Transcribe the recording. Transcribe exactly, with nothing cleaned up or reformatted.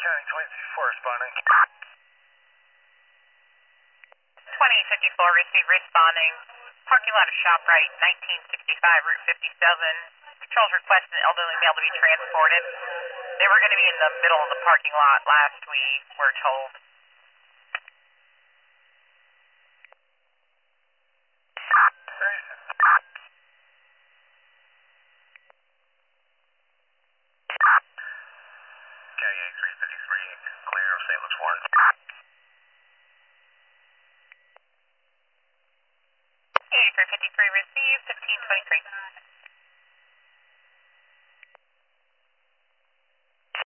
County twenty-four responding. twenty fifty-four, receive responding. Parking lot of ShopRite, nineteen sixty-five, Route fifty-seven. Patrol's requesting an elderly male to be transported. They were going to be in the middle of the parking lot last, we were told. K A three fifty-three, clear of Saint Luke's Warren.